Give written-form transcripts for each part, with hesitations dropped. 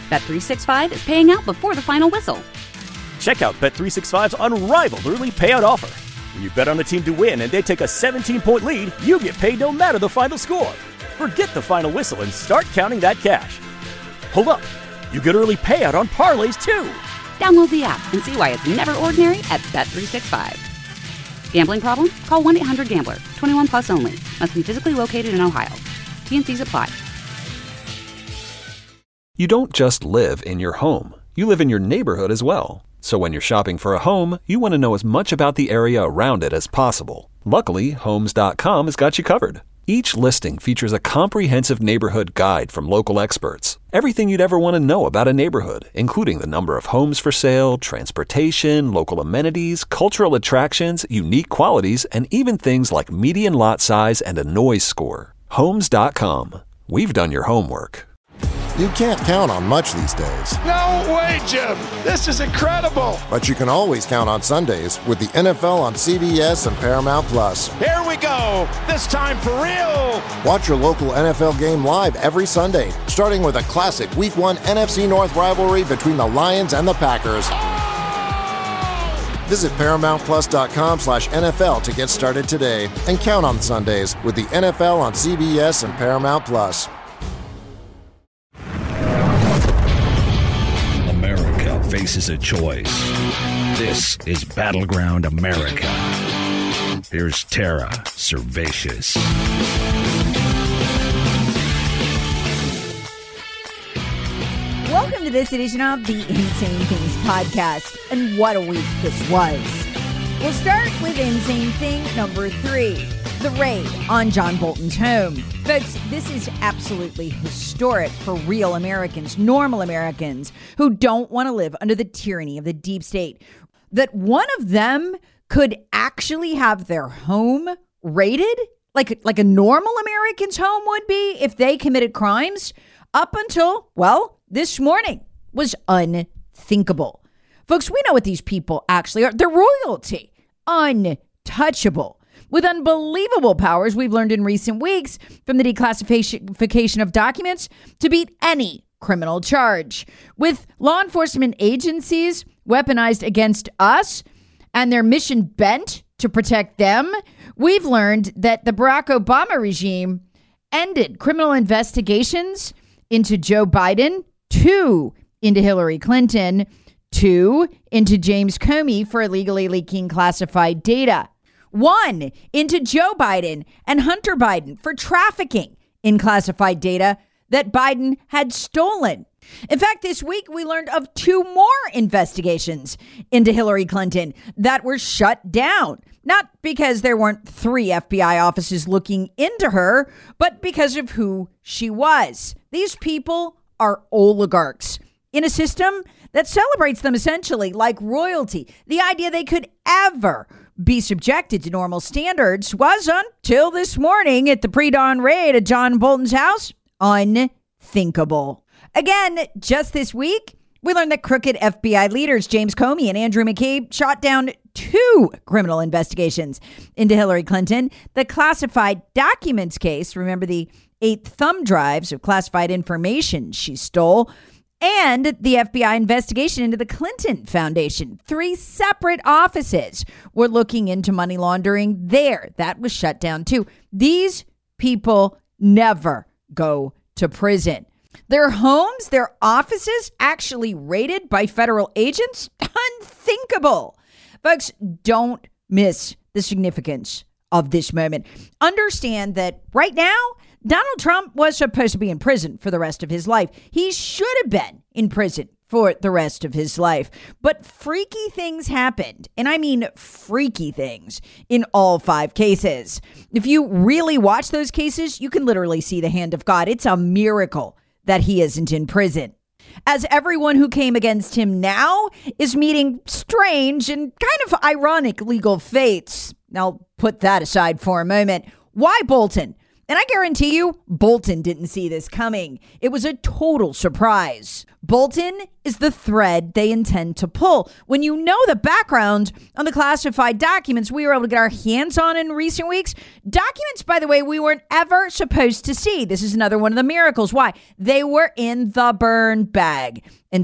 Bet365 is paying out before the final whistle. Check out Bet365's unrivaled early payout offer. When you bet on a team to win and they take a 17-point lead, you get paid no matter the final score. Forget the final whistle and start counting that cash. Hold up. You get early payout on parlays, too. Download the app and see why it's never ordinary at Bet365. Gambling problem? Call 1-800-GAMBLER. 21 plus only. Must be physically located in Ohio. T&Cs apply. You don't just live in your home. You live in your neighborhood as well. So when you're shopping for a home, you want to know as much about the area around it as possible. Luckily, Homes.com has got you covered. Each listing features a comprehensive neighborhood guide from local experts. Everything you'd ever want to know about a neighborhood, including the number of homes for sale, transportation, local amenities, cultural attractions, unique qualities, and even things like median lot size and a noise score. Homes.com. We've done your homework. You can't count on much these days. No way, Jim. This is incredible. But you can always count on Sundays with the NFL on CBS and Paramount Plus. Here we go. This time for real. Watch your local NFL game live every Sunday, starting with a classic Week 1 NFC North rivalry between the Lions and the Packers. Visit ParamountPlus.com/NFL to get started today and count on Sundays with the NFL on CBS and Paramount Plus. Faces a choice. This is Battleground America. Here's Tara Servatius. Welcome to this edition of the Insane Things podcast. And what a week this was. We'll start with Insane Thing number 3. The raid on John Bolton's home. Folks, this is absolutely historic for real Americans, normal Americans who don't want to live under the tyranny of the deep state. That one of them could actually have their home raided, like a normal American's home would be if they committed crimes, up until, well, this morning was unthinkable. Folks, we know what these people actually are. They're royalty, untouchable. With unbelievable powers we've learned in recent weeks, from the declassification of documents to beat any criminal charge. With law enforcement agencies weaponized against us and their mission bent to protect them, we've learned that the Barack Obama regime ended criminal investigations into Joe Biden, 2 into Hillary Clinton, 2 into James Comey for illegally leaking classified data. 1 into Joe Biden and Hunter Biden for trafficking in classified data that Biden had stolen. In fact, this week we learned of 2 more investigations into Hillary Clinton that were shut down. Not because there weren't 3 FBI offices looking into her, but because of who she was. These people are oligarchs in a system that celebrates them essentially like royalty. The idea they could ever be subjected to normal standards was, until this morning at the pre-dawn raid at John Bolton's house, unthinkable. Again, just this week, we learned that crooked FBI leaders James Comey and Andrew McCabe shot down 2 criminal investigations into Hillary Clinton. The classified documents case, remember the 8 thumb drives of classified information she stole, and the FBI investigation into the Clinton Foundation. 3 separate offices were looking into money laundering there. That was shut down too. These people never go to prison. Their homes, their offices actually raided by federal agents? Unthinkable. Folks, don't miss the significance of this moment. Understand that right now, Donald Trump was supposed to be in prison for the rest of his life. He should have been in prison for the rest of his life. But freaky things happened, and I mean freaky things, in all 5 cases. If you really watch those cases, you can literally see the hand of God. It's a miracle that he isn't in prison, as everyone who came against him now is meeting strange and kind of ironic legal fates. I'll put that aside for a moment. Why Bolton? And I guarantee you, Bolton didn't see this coming. It was a total surprise. Bolton is the thread they intend to pull. When you know the background on the classified documents we were able to get our hands on in recent weeks, documents, by the way, we weren't ever supposed to see. This is another one of the miracles. Why? They were in the burn bag. And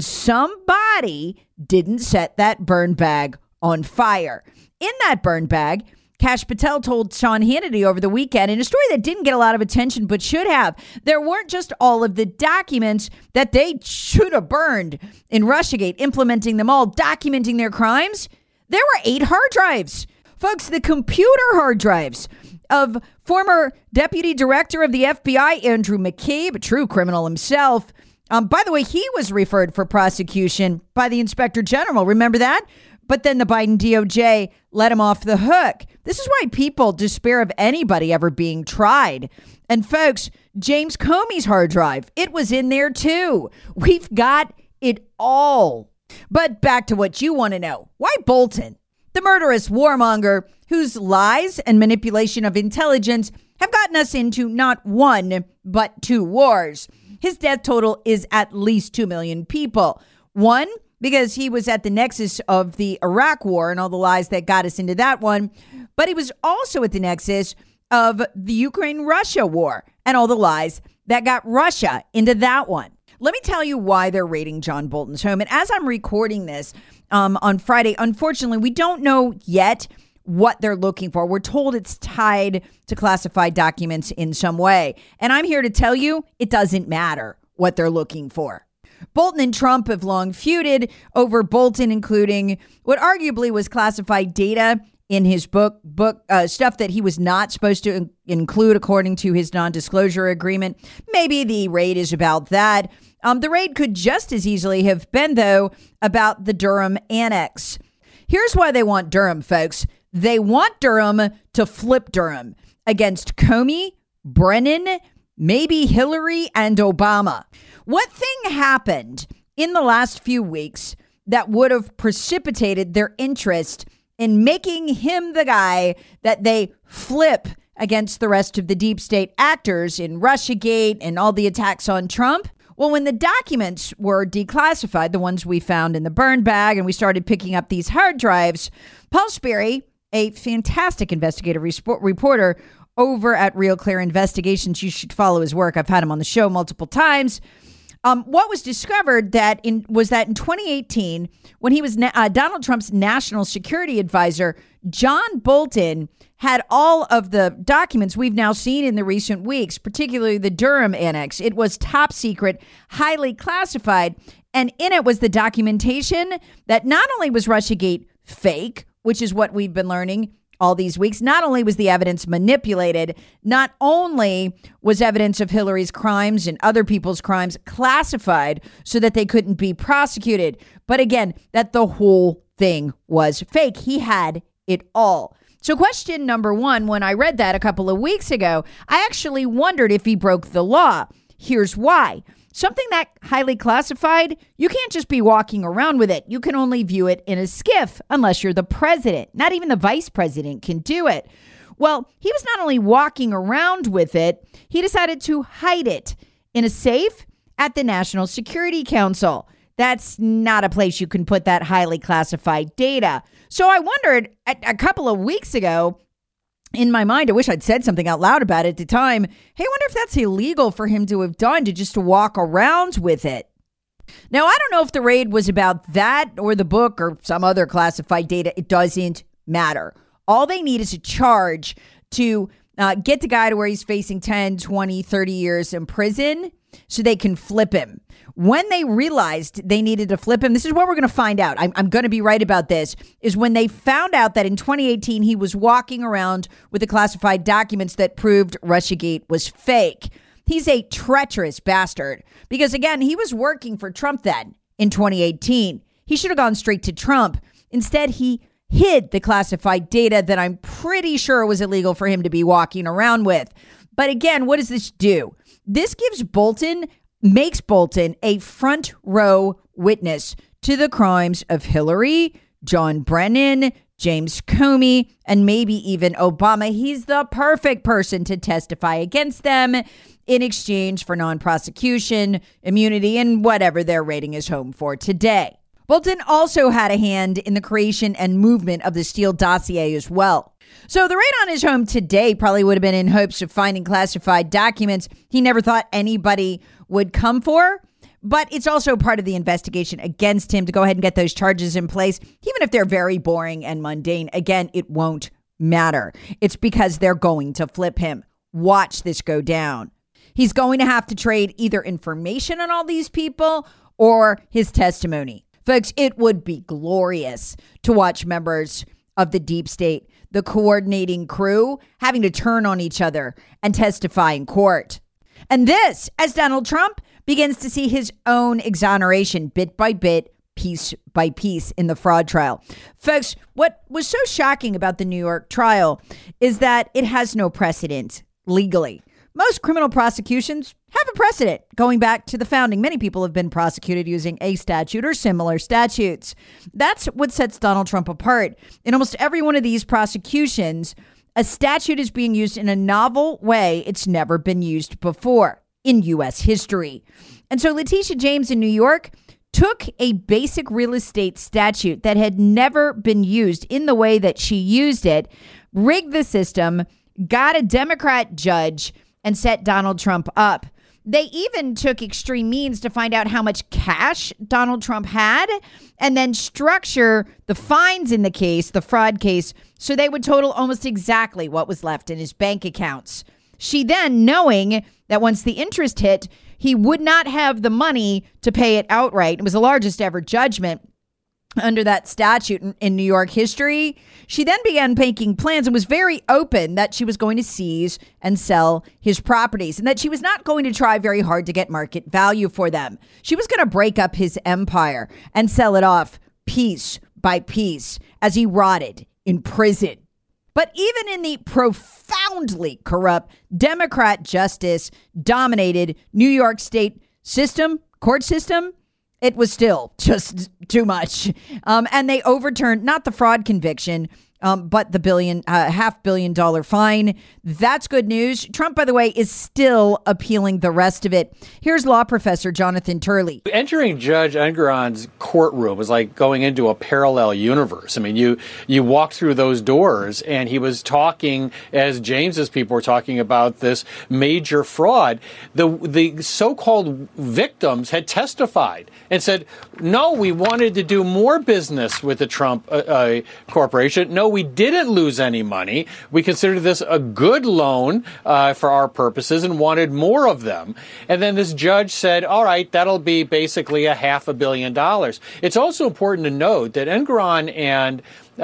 somebody didn't set that burn bag on fire. In that burn bag, Kash Patel told Sean Hannity over the weekend, in a story that didn't get a lot of attention but should have, there weren't just all of the documents that they should have burned in Russiagate, implementing them all, documenting their crimes. There were 8 hard drives. Folks, the computer hard drives of former Deputy Director of the FBI, Andrew McCabe, a true criminal himself. By the way, he was referred for prosecution by the Inspector General. Remember that? But then the Biden DOJ let him off the hook. This is why people despair of anybody ever being tried. And folks, James Comey's hard drive, it was in there too. We've got it all. But back to what you want to know. Why Bolton? The murderous warmonger whose lies and manipulation of intelligence have gotten us into not one, but 2 wars. His death total is at least 2 million people. One, because he was at the nexus of the Iraq War and all the lies that got us into that one. But he was also at the nexus of the Ukraine-Russia war and all the lies that got Russia into that one. Let me tell you why they're raiding John Bolton's home. And as I'm recording this on Friday, unfortunately, we don't know yet what they're looking for. We're told it's tied to classified documents in some way. And I'm here to tell you it doesn't matter what they're looking for. Bolton and Trump have long feuded over Bolton, including what arguably was classified data in his book, stuff that he was not supposed to include according to his non-disclosure agreement. Maybe the raid is about that. The raid could just as easily have been, though, about the Durham annex. Here's why they want Durham, folks. They want Durham to flip Durham against Comey, Brennan, maybe Hillary, and Obama. What thing happened in the last few weeks that would have precipitated their interest in making him the guy that they flip against the rest of the deep state actors in Russiagate and all the attacks on Trump? Well, when the documents were declassified, the ones we found in the burn bag, and we started picking up these hard drives, Paul Sperry, a fantastic investigative reporter over at Real Clear Investigations, you should follow his work. I've had him on the show multiple times. What was discovered was that in 2018, when he was Donald Trump's national security advisor, John Bolton had all of the documents we've now seen in the recent weeks, particularly the Durham annex. It was top secret, highly classified, and in it was the documentation that not only was Russiagate fake, which is what we've been learning all these weeks. Not only was the evidence manipulated, not only was evidence of Hillary's crimes and other people's crimes classified so that they couldn't be prosecuted, but again, that the whole thing was fake. He had it all. So question number 1, when I read that a couple of weeks ago, I actually wondered if he broke the law. Here's why. Something that highly classified, you can't just be walking around with it. You can only view it in a SCIF unless you're the president. Not even the vice president can do it. Well, he was not only walking around with it, he decided to hide it in a safe at the National Security Council. That's not a place you can put that highly classified data. So I wondered a couple of weeks ago, in my mind, I wish I'd said something out loud about it at the time. Hey, I wonder if that's illegal for him to have done, to walk around with it. Now, I don't know if the raid was about that or the book or some other classified data. It doesn't matter. All they need is a charge to get the guy to where he's facing 10, 20, 30 years in prison so they can flip him. When they realized they needed to flip him, this is what we're going to find out. I'm going to be right about this, is when they found out that in 2018, he was walking around with the classified documents that proved Russiagate was fake. He's a treacherous bastard because, again, he was working for Trump then in 2018. He should have gone straight to Trump. Instead, he hid the classified data that I'm pretty sure was illegal for him to be walking around with. But again, what does this do? This makes Bolton a front row witness to the crimes of Hillary, John Brennan, James Comey, and maybe even Obama. He's the perfect person to testify against them in exchange for non-prosecution, immunity, and whatever they're raiding his home for today. Bolton also had a hand in the creation and movement of the Steele dossier as well. So the raid on his home today probably would have been in hopes of finding classified documents he never thought anybody would come for. But it's also part of the investigation against him to go ahead and get those charges in place, even if they're very boring and mundane. Again, it won't matter. It's because they're going to flip him. Watch this go down. He's going to have to trade either information on all these people or his testimony. Folks, it would be glorious to watch members of the deep state, the coordinating crew, having to turn on each other and testify in court. And this, as Donald Trump begins to see his own exoneration bit by bit, piece by piece in the fraud trial. Folks, what was so shocking about the New York trial is that it has no precedent legally. Most criminal prosecutions have a precedent going back to the founding. Many people have been prosecuted using a statute or similar statutes. That's what sets Donald Trump apart. In almost every one of these prosecutions, a statute is being used in a novel way it's never been used before in U.S. history. And so Letitia James in New York took a basic real estate statute that had never been used in the way that she used it, rigged the system, got a Democrat judge, and set Donald Trump up. They even took extreme means to find out how much cash Donald Trump had and then structure the fines in the case, the fraud case, so they would total almost exactly what was left in his bank accounts. She then, knowing that once the interest hit, he would not have the money to pay it outright. It was the largest ever judgment under that statute in New York history. She then began making plans and was very open that she was going to seize and sell his properties and that she was not going to try very hard to get market value for them. She was going to break up his empire and sell it off piece by piece as he rotted in prison. But even in the profoundly corrupt Democrat justice dominated New York state system, court system, it was still just too much. And they overturned not the fraud conviction, but the $500 million fine. That's good news. Trump, by the way, is still appealing the rest of it. Here's law professor Jonathan Turley. Entering Judge Engoron's courtroom was like going into a parallel universe. I mean, you walked through those doors and he was talking, as James's people were talking about this major fraud. The so-called victims had testified and said, no, we wanted to do more business with the Trump corporation. No, we didn't lose any money. We considered this a good loan for our purposes and wanted more of them. And then this judge said, all right, that'll be basically $500 million. It's also important to note that Engoron and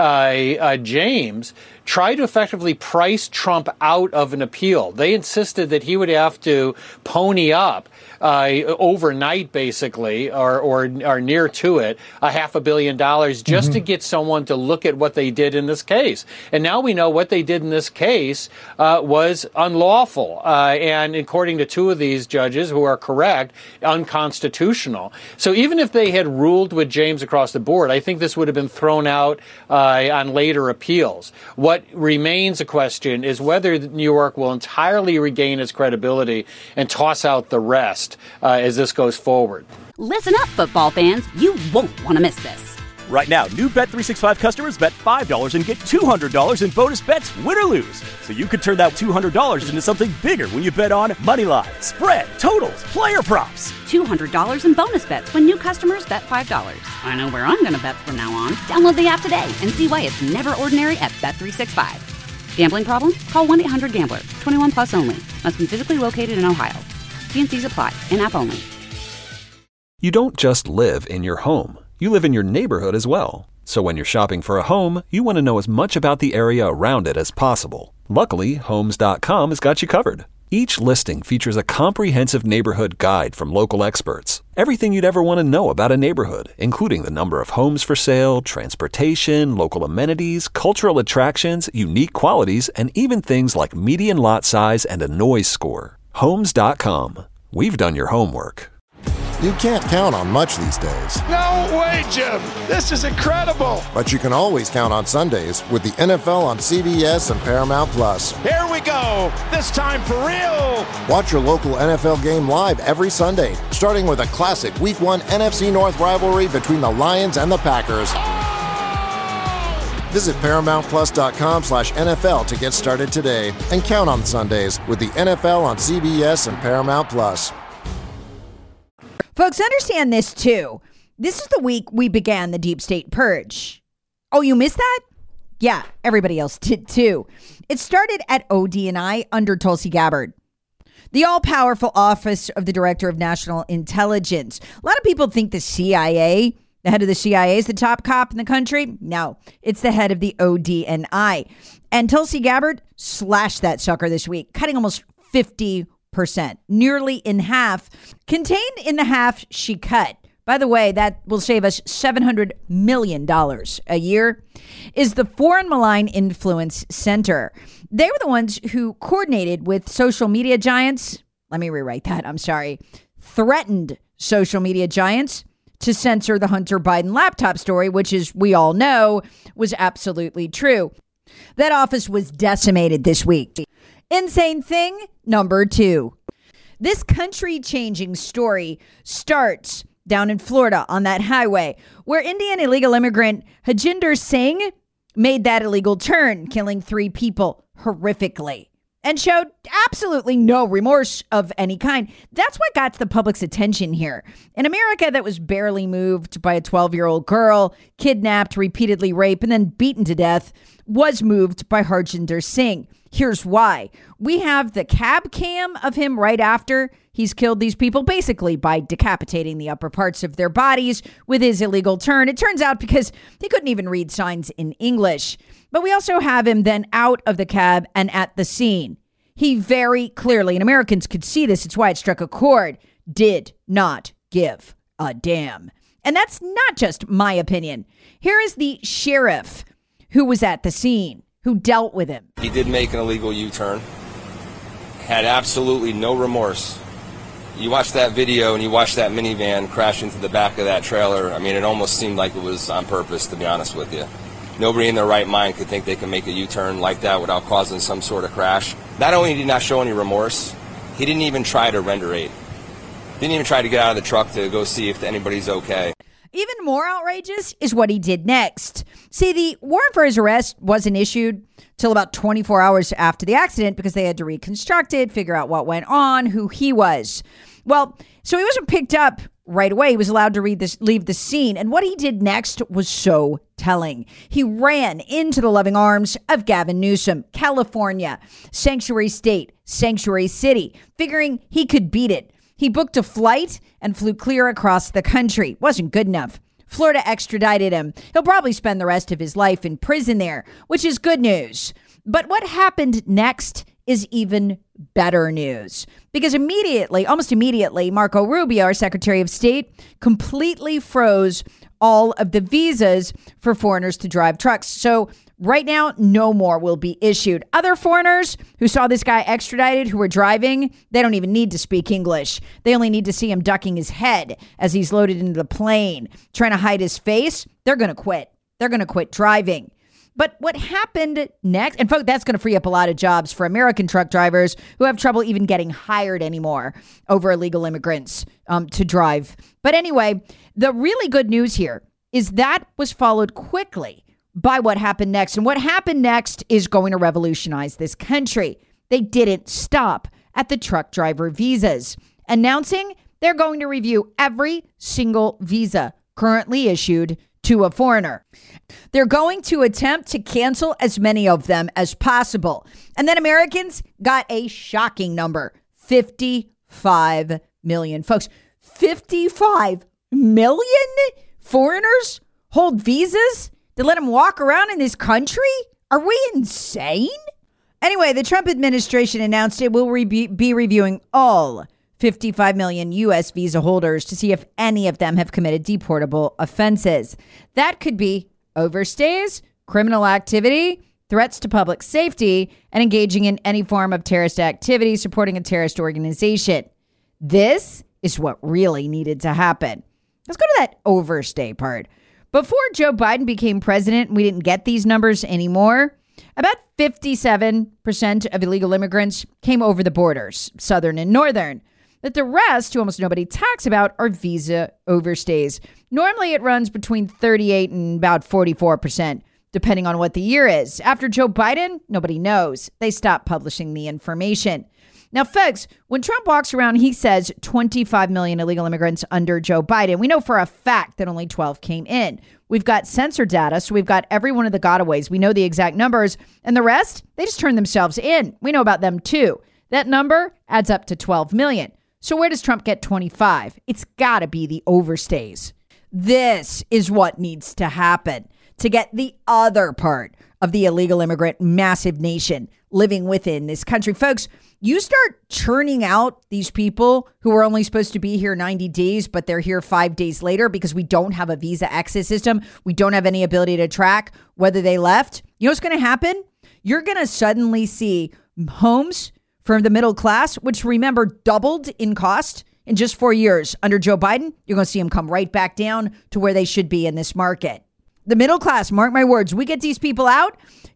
James tried to effectively price Trump out of an appeal. They insisted that he would have to pony up overnight, basically, or near to it, $500 million just to get someone to look at what they did in this case. And now we know what they did in this case was unlawful, and according to two of these judges who are correct, unconstitutional. So even if they had ruled with James across the board, I think this would have been thrown out on later appeals. What remains a question is whether New York will entirely regain its credibility and toss out the rest as this goes forward. Listen up, football fans. You won't want to miss this. Right now, new Bet365 customers bet $5 and get $200 in bonus bets, win or lose. So you could turn that $200 into something bigger when you bet on money line, spread, totals, player props. $200 in bonus bets when new customers bet $5. I know where I'm going to bet from now on. Download the app today and see why it's never ordinary at Bet365. Gambling problem? Call 1-800-GAMBLER. 21 plus only. Must be physically located in Ohio. T&Cs apply. In-app only. You don't just live in your home. You live in your neighborhood as well. So when you're shopping for a home, you want to know as much about the area around it as possible. Luckily, Homes.com has got you covered. Each listing features a comprehensive neighborhood guide from local experts. Everything you'd ever want to know about a neighborhood, including the number of homes for sale, transportation, local amenities, cultural attractions, unique qualities, and even things like median lot size and a noise score. Homes.com. We've done your homework. You can't count on much these days. No way, Jim. This is incredible. But you can always count on Sundays with the NFL on CBS and Paramount Plus. Here we go. This time for real. Watch your local NFL game live every Sunday, starting with a classic Week 1 NFC North rivalry between the Lions and the Packers. Visit ParamountPlus.com/NFL to get started today and count on Sundays with the NFL on CBS and Paramount Plus. Folks, understand this too. This is the week we began the deep state purge. Oh, you missed that? Yeah, everybody else did too. It started at ODNI under Tulsi Gabbard, the all-powerful Office of the Director of National Intelligence. A lot of people think the CIA, the head of the CIA, is the top cop in the country. No, it's the head of the ODNI. And Tulsi Gabbard slashed that sucker this week, cutting almost 50%, nearly in half. Contained in the half she cut, by the way, that will save us $700 million a year, is the Foreign Malign Influence Center. They were the ones who coordinated with social media giants. Let me rewrite that. I'm sorry. Threatened social media giants to censor the Hunter Biden laptop story, which, as we all know, was absolutely true. That office was decimated this week. Insane thing number 2. This country-changing story starts down in Florida on that highway where Indian illegal immigrant Harjinder Singh made that illegal turn, killing 3 people horrifically, and showed absolutely no remorse of any kind. That's what got the public's attention here. In America, that was barely moved by a 12-year-old girl, kidnapped, repeatedly raped, and then beaten to death, was moved by Harjinder Singh. Here's why. We have the cab cam of him right after he's killed these people, basically by decapitating the upper parts of their bodies with his illegal turn. It turns out because he couldn't even read signs in English. But we also have him then out of the cab and at the scene. He very clearly, and Americans could see this, it's why it struck a chord, did not give a damn. And that's not just my opinion. Here is the sheriff who was at the scene, who dealt with him. He did make an illegal U-turn, had absolutely no remorse. You watch that video and you watch that minivan crash into the back of that trailer. I mean, it almost seemed like it was on purpose, to be honest with you. Nobody in their right mind could think they can make a U-turn like that without causing some sort of crash. Not only did he not show any remorse, he didn't even try to render aid. Didn't even try to get out of the truck to go see if anybody's okay. Even more outrageous is what he did next. See, the warrant for his arrest wasn't issued till about 24 hours after the accident because they had to reconstruct it, figure out what went on, who he was. Well, so he wasn't picked up right away. He was allowed to leave the scene. And what he did next was so telling. He ran into the loving arms of Gavin Newsom, California, sanctuary state, sanctuary city, figuring he could beat it. He booked a flight and flew clear across the country. Wasn't good enough. Florida extradited him. He'll probably spend the rest of his life in prison there, which is good news. But what happened next is even better news. Because almost immediately, Marco Rubio, our Secretary of State, completely froze all of the visas for foreigners to drive trucks. So right now, no more will be issued. Other foreigners who saw this guy extradited, who were driving, they don't even need to speak English. They only need to see him ducking his head as he's loaded into the plane, trying to hide his face. They're going to quit. They're going to quit driving. But what happened next, and folks, that's going to free up a lot of jobs for American truck drivers who have trouble even getting hired anymore over illegal immigrants to drive. But anyway, the really good news here is that was followed quickly by what happened next. And what happened next is going to revolutionize this country. They didn't stop at the truck driver visas, announcing they're going to review every single visa currently issued to a foreigner. They're going to attempt to cancel as many of them as possible. And then Americans got a shocking number, 55 million. Folks, 55 million foreigners hold visas to let them walk around in this country? Are we insane? Anyway, the Trump administration announced it will be reviewing all 55 million U.S. visa holders to see if any of them have committed deportable offenses. That could be overstays, criminal activity, threats to public safety, and engaging in any form of terrorist activity, supporting a terrorist organization. This is what really needed to happen. Let's go to that overstay part. Before Joe Biden became president, we didn't get these numbers anymore. About 57% of illegal immigrants came over the borders, southern and northern. But the rest, who almost nobody talks about, are visa overstays. Normally it runs between 38 and about 44%, depending on what the year is. After Joe Biden, nobody knows. They stopped publishing the information. Now, folks, when Trump walks around, he says 25 million illegal immigrants under Joe Biden. We know for a fact that only 12 came in. We've got census data, so we've got every one of the gotaways. We know the exact numbers. And the rest, they just turned themselves in. We know about them, too. That number adds up to 12 million. So where does Trump get 25? It's got to be the overstays. This is what needs to happen to get the other part of the illegal immigrant massive nation living within this country. Folks, you start churning out these people who are only supposed to be here 90 days, but they're here 5 days later because we don't have a visa exit system. We don't have any ability to track whether they left. You know what's going to happen? You're going to suddenly see homes for the middle class, which remember doubled in cost in just 4 years under Joe Biden. You're going to see them come right back down to where they should be in this market. The middle class, mark my words, we get these people out,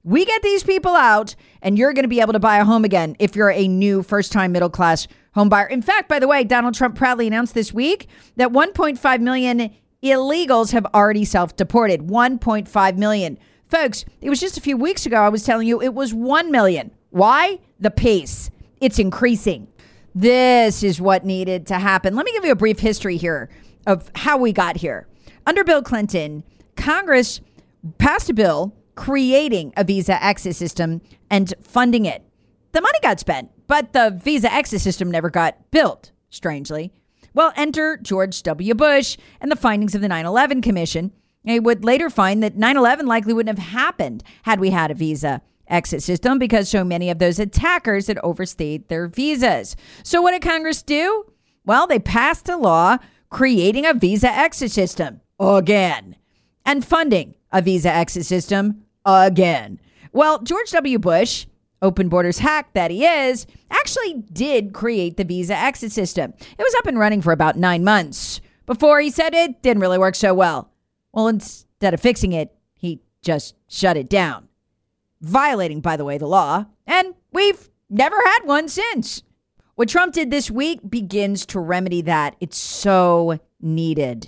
and you're going to be able to buy a home again if you're a new first-time middle-class home buyer. In fact, by the way, Donald Trump proudly announced this week that 1.5 million illegals have already self-deported. 1.5 million. Folks, it was just a few weeks ago I was telling you it was 1 million. Why? The pace. It's increasing. This is what needed to happen. Let me give you a brief history here of how we got here. Under Bill Clinton, Congress passed a bill creating a visa exit system and funding it. The money got spent, but the visa exit system never got built, strangely. Well, enter George W. Bush and the findings of the 9/11 Commission. They would later find that 9/11 likely wouldn't have happened had we had a visa exit system because so many of those attackers had overstayed their visas. So what did Congress do? Well, they passed a law creating a visa exit system again and funding a visa exit system again. Well, George W. Bush, open borders hack that he is, actually did create the visa exit system. It was up and running for about 9 months before he said it didn't really work so well. Well, instead of fixing it, he just shut it down. Violating, by the way, the law. And we've never had one since. What Trump did this week begins to remedy that. It's so needed.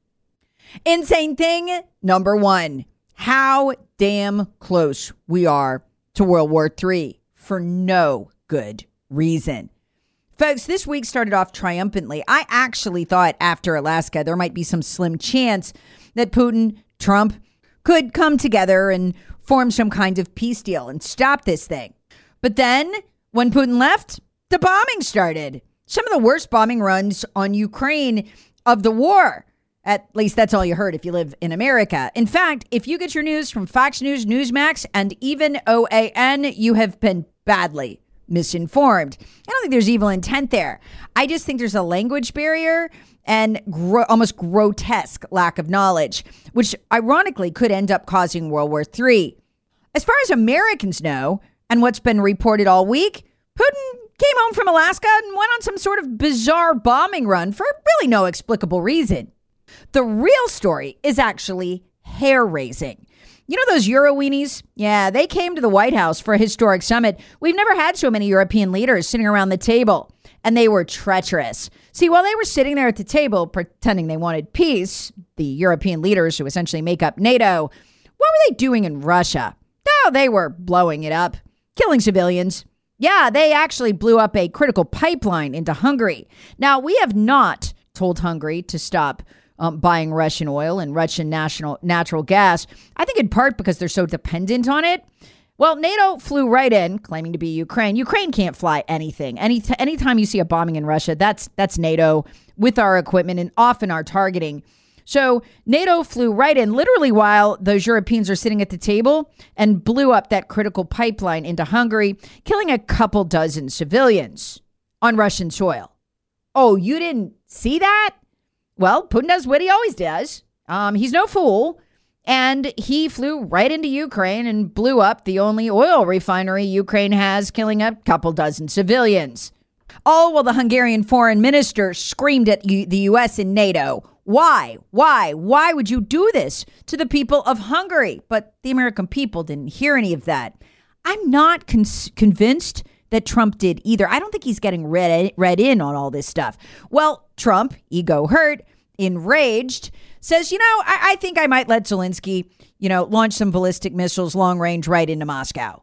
Insane thing number 1. How damn close we are to World War III for no good reason. Folks, this week started off triumphantly. I actually thought after Alaska, there might be some slim chance that Putin, Trump could come together and form some kind of peace deal and stop this thing. But then when Putin left, the bombing started. Some of the worst bombing runs on Ukraine of the war. At least that's all you heard if you live in America. In fact, if you get your news from Fox News, Newsmax, and even OAN, you have been badly misinformed. I don't think there's evil intent there. I just think there's a language barrier and almost grotesque lack of knowledge, which ironically could end up causing World War III. As far as Americans know, and what's been reported all week, Putin came home from Alaska and went on some sort of bizarre bombing run for really no explicable reason. The real story is actually hair-raising. You know those Euro weenies? Yeah, they came to the White House for a historic summit. We've never had so many European leaders sitting around the table, and they were treacherous. See, while they were sitting there at the table pretending they wanted peace, the European leaders who essentially make up NATO, what were they doing in Russia? Oh, they were blowing it up, killing civilians. Yeah, they actually blew up a critical pipeline into Hungary. Now, we have not told Hungary to stop buying Russian oil and Russian natural gas, I think in part because they're so dependent on it. Well, NATO flew right in, claiming to be Ukraine. Ukraine can't fly anything. Anytime you see a bombing in Russia, that's NATO with our equipment and often our targeting. So NATO flew right in, literally while those Europeans are sitting at the table, and blew up that critical pipeline into Hungary, killing a couple dozen civilians on Russian soil. Oh, you didn't see that? Well, Putin does what he always does. He's no fool. And he flew right into Ukraine and blew up the only oil refinery Ukraine has, killing a couple dozen civilians. Oh, well, the Hungarian foreign minister screamed at the U.S. and NATO. Why? Why would you do this to the people of Hungary? But the American people didn't hear any of that. I'm not convinced that Trump did either. I don't think he's getting read in on all this stuff. Well, Trump, ego hurt, enraged, says, I think I might let Zelensky, launch some ballistic missiles long range right into Moscow.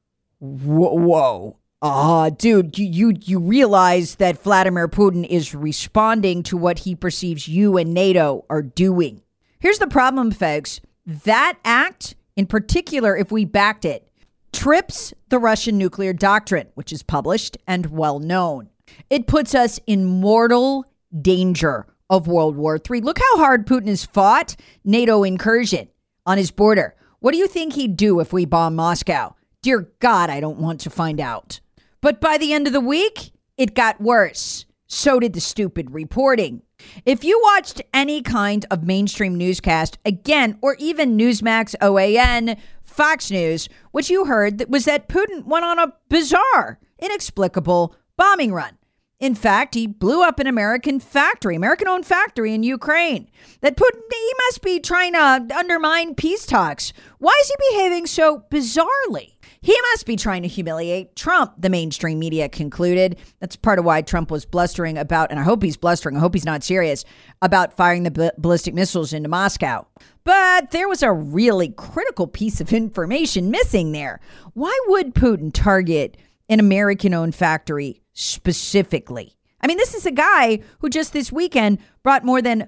Whoa. Dude, you realize that Vladimir Putin is responding to what he perceives you and NATO are doing. Here's the problem, folks. That act, in particular, if we backed it, trips the Russian nuclear doctrine, which is published and well known. It puts us in mortal danger of World War III. Look how hard Putin has fought NATO incursion on his border. What do you think he'd do if we bomb Moscow? Dear God, I don't want to find out. But by the end of the week, it got worse. So did the stupid reporting. If you watched any kind of mainstream newscast, again, or even Newsmax, OAN, Fox News, what you heard was that Putin went on a bizarre, inexplicable bombing run. In fact, he blew up an American-owned factory in Ukraine. That Putin, he must be trying to undermine peace talks. Why is he behaving so bizarrely? He must be trying to humiliate Trump, the mainstream media concluded. That's part of why Trump was blustering about, and I hope he's blustering, I hope he's not serious, about firing the ballistic missiles into Moscow. But there was a really critical piece of information missing there. Why would Putin target an American-owned factory specifically? I mean, this is a guy who just this weekend brought more than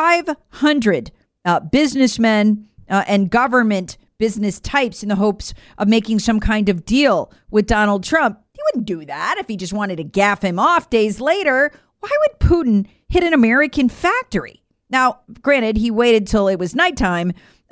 500 businessmen and government business types in the hopes of making some kind of deal with Donald Trump. He wouldn't do that if he just wanted to gaff him off days later. Why would Putin hit an American factory? Now, granted, he waited till it was nighttime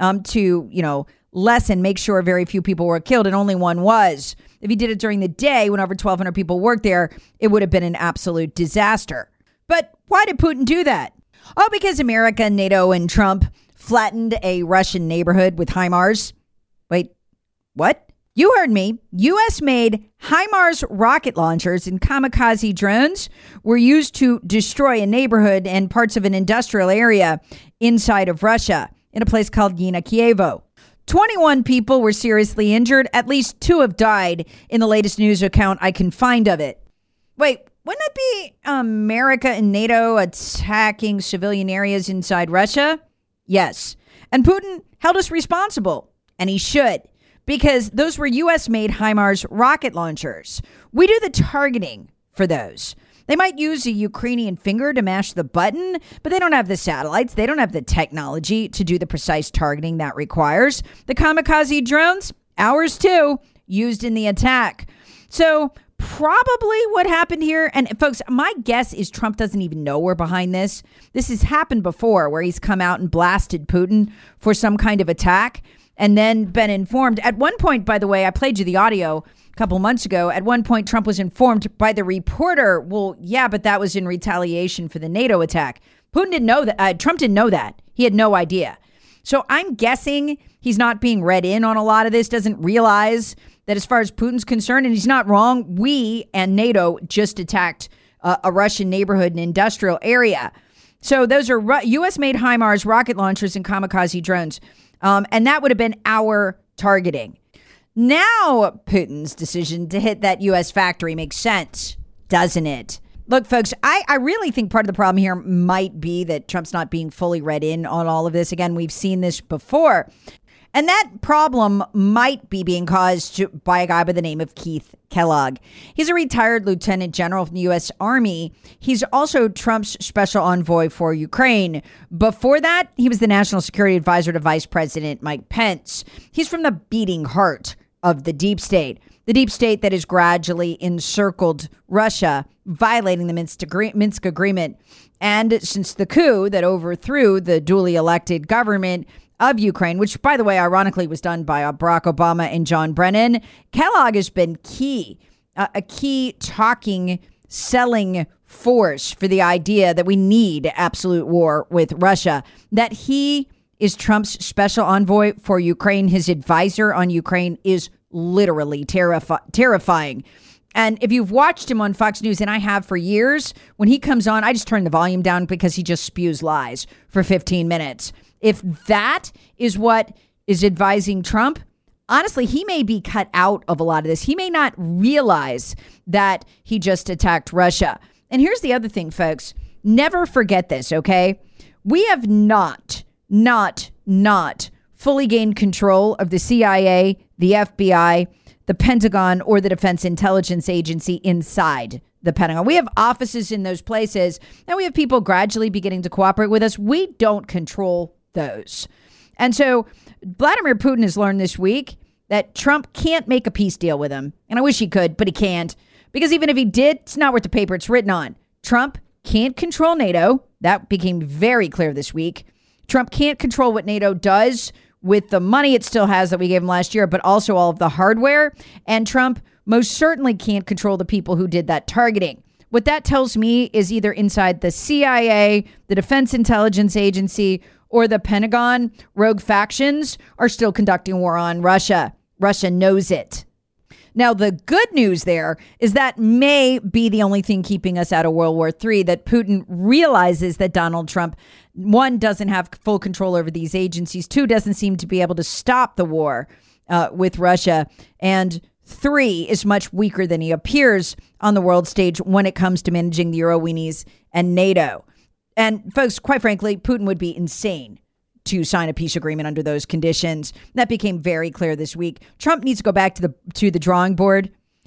to, make sure very few people were killed, and only one was. If he did it during the day when over 1,200 people worked there, it would have been an absolute disaster. But why did Putin do that? Oh, because America, NATO, and Trump flattened a Russian neighborhood with HIMARS. Wait, what? You heard me. U.S.-made HIMARS rocket launchers and kamikaze drones were used to destroy a neighborhood and parts of an industrial area inside of Russia in a place called Yinakievo. 21 people were seriously injured. At least 2 have died in the latest news account I can find of it. Wait, wouldn't it be America and NATO attacking civilian areas inside Russia? Yes. And Putin held us responsible, and he should, because those were U.S.-made HIMARS rocket launchers. We do the targeting for those. They might use a Ukrainian finger to mash the button, but they don't have the satellites. They don't have the technology to do the precise targeting that requires. The kamikaze drones, ours too, used in the attack. So probably what happened here, and folks, my guess is Trump doesn't even know we're behind this. This has happened before where he's come out and blasted Putin for some kind of attack and then been informed. At one point, by the way, I played you the audio a couple months ago. At one point, Trump was informed by the reporter, well, yeah, but that was in retaliation for the NATO attack. Putin didn't know that. Trump didn't know that. He had no idea. So I'm guessing he's not being read in on a lot of this, doesn't realize that as far as Putin's concerned, and he's not wrong, we and NATO just attacked a Russian neighborhood and industrial area. So those are U.S.-made HIMARS rocket launchers and kamikaze drones. And that would have been our targeting. Now, Putin's decision to hit that U.S. factory makes sense, doesn't it? Look, folks, I really think part of the problem here might be that Trump's not being fully read in on all of this. Again, we've seen this before. And that problem might be being caused by a guy by the name of Keith Kellogg. He's a retired lieutenant general from the U.S. Army. He's also Trump's special envoy for Ukraine. Before that, he was the national security advisor to Vice President Mike Pence. He's from the beating heart of the deep state that has gradually encircled Russia, violating the Minsk agreement. And since the coup that overthrew the duly elected government of Ukraine, which, by the way, ironically was done by Barack Obama and John Brennan, Kellogg has been key, a key talking, selling force for the idea that we need absolute war with Russia, that he is Trump's special envoy for Ukraine. His advisor on Ukraine is literally terrifying. And if you've watched him on Fox News, and I have for years, when he comes on, I just turn the volume down because he just spews lies for 15 minutes. If that is what is advising Trump, honestly, he may be cut out of a lot of this. He may not realize that he just attacked Russia. And here's the other thing, folks. Never forget this, okay? We have not fully gained control of the CIA, the FBI, the Pentagon, or the Defense Intelligence Agency inside the Pentagon. We have offices in those places, and we have people gradually beginning to cooperate with us. We don't control those. And so Vladimir Putin has learned this week that Trump can't make a peace deal with him. And I wish he could, but he can't. Because even if he did, it's not worth the paper it's written on. Trump can't control NATO. That became very clear this week. Trump can't control what NATO does with the money it still has that we gave him last year, but also all of the hardware. And Trump most certainly can't control the people who did that targeting. What that tells me is either inside the CIA, the Defense Intelligence Agency, or the Pentagon, rogue factions are still conducting war on Russia. Russia knows it. Now, the good news there is that may be the only thing keeping us out of World War III, that Putin realizes that Donald Trump, one, doesn't have full control over these agencies, two, doesn't seem to be able to stop the war with Russia, and three, is much weaker than he appears on the world stage when it comes to managing the Euroweenies and NATO. And folks, quite frankly, Putin would be insane to sign a peace agreement under those conditions. That became very clear this week. Trump needs to go back to the drawing board.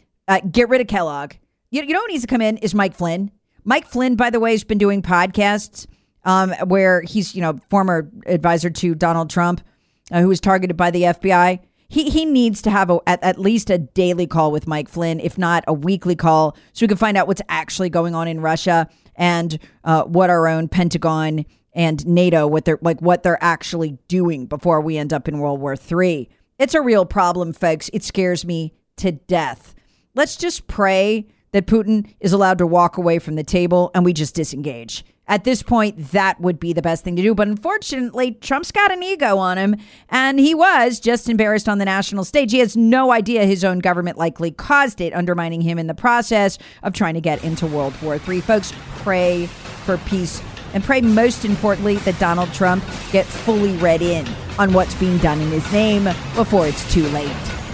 Get rid of Kellogg. You know who needs to come in is Mike Flynn. Mike Flynn, by the way, has been doing podcasts where he's, former advisor to Donald Trump, who was targeted by the FBI. He needs to have at least a daily call with Mike Flynn, if not a weekly call, so we can find out what's actually going on in Russia and what our own Pentagon and NATO, what they're actually doing before we end up in World War III. It's a real problem, folks. It scares me to death. Let's just pray that Putin is allowed to walk away from the table and we just disengage. At this point, that would be the best thing to do. But unfortunately, Trump's got an ego on him, and he was just embarrassed on the national stage. He has no idea his own government likely caused it, undermining him in the process of trying to get into World War III. Folks, pray for peace. And pray, most importantly, that Donald Trump get fully read in on what's being done in his name before it's too late.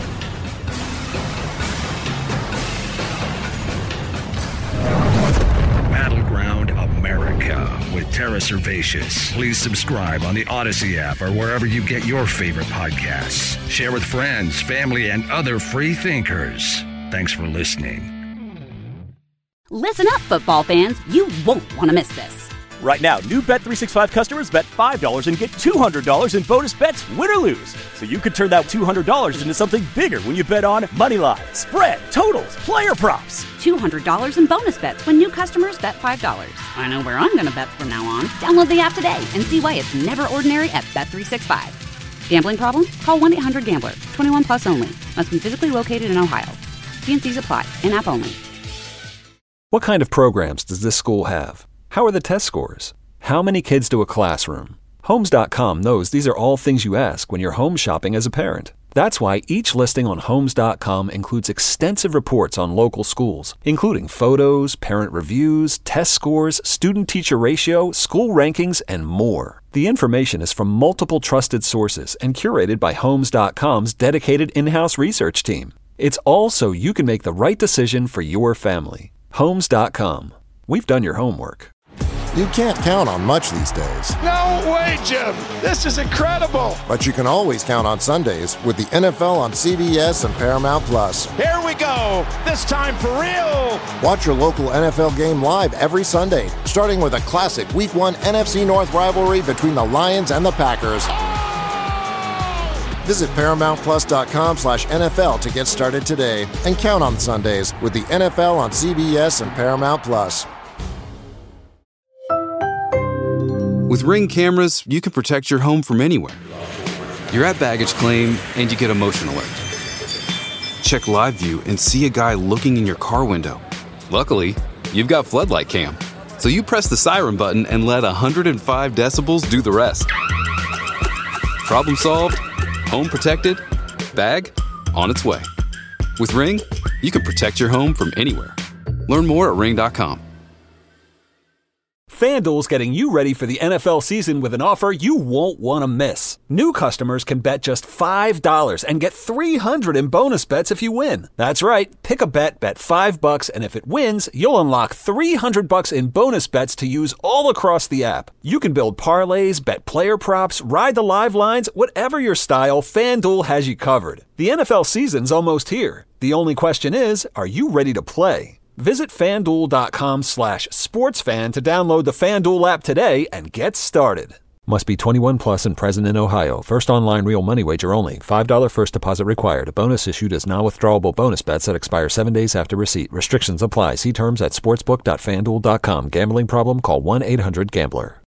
Battleground America with Tara Servatius. Please subscribe on the Odyssey app or wherever you get your favorite podcasts. Share with friends, family, and other free thinkers. Thanks for listening. Listen up, football fans. You won't want to miss this. Right now, new Bet365 customers bet $5 and get $200 in bonus bets, win or lose. So you could turn that $200 into something bigger when you bet on moneyline, spread, totals, player props. $200 in bonus bets when new customers bet $5. I know where I'm going to bet from now on. Download the app today and see why it's never ordinary at Bet365. Gambling problem? Call 1-800-GAMBLER. 21 plus only. Must be physically located in Ohio. T&Cs apply. In-app only. What kind of programs does this school have? How are the test scores? How many kids do a classroom? Homes.com knows these are all things you ask when you're home shopping as a parent. That's why each listing on Homes.com includes extensive reports on local schools, including photos, parent reviews, test scores, student-teacher ratio, school rankings, and more. The information is from multiple trusted sources and curated by Homes.com's dedicated in-house research team. It's all so you can make the right decision for your family. Homes.com. We've done your homework. You can't count on much these days. No way, Jim. This is incredible. But you can always count on Sundays with the NFL on CBS and Paramount Plus. Here we go. This time for real. Watch your local NFL game live every Sunday, starting with a classic Week 1 NFC North rivalry between the Lions and the Packers. Visit ParamountPlus.com/NFL to get started today and count on Sundays with the NFL on CBS and Paramount Plus. With Ring cameras, you can protect your home from anywhere. You're at baggage claim and you get a motion alert. Check live view and see a guy looking in your car window. Luckily, you've got Floodlight Cam, so you press the siren button and let 105 decibels do the rest. Problem solved, home protected, bag on its way. With Ring, you can protect your home from anywhere. Learn more at Ring.com. FanDuel's getting you ready for the NFL season with an offer you won't want to miss. New customers can bet just $5 and get $300 in bonus bets if you win. That's right. Pick a bet $5, and if it wins, you'll unlock $300 in bonus bets to use all across the app. You can build parlays, bet player props, ride the live lines, whatever your style, FanDuel has you covered. The NFL season's almost here. The only question is, are you ready to play? Visit FanDuel.com/sportsfan to download the FanDuel app today and get started. Must be 21 plus and present in Ohio. First online real money wager only. $5 first deposit required. Bonus issued as non-withdrawable bonus bets that expire 7 days after receipt. Restrictions apply. See terms at sportsbook.fanduel.com. Gambling problem? Call 1-800-GAMBLER.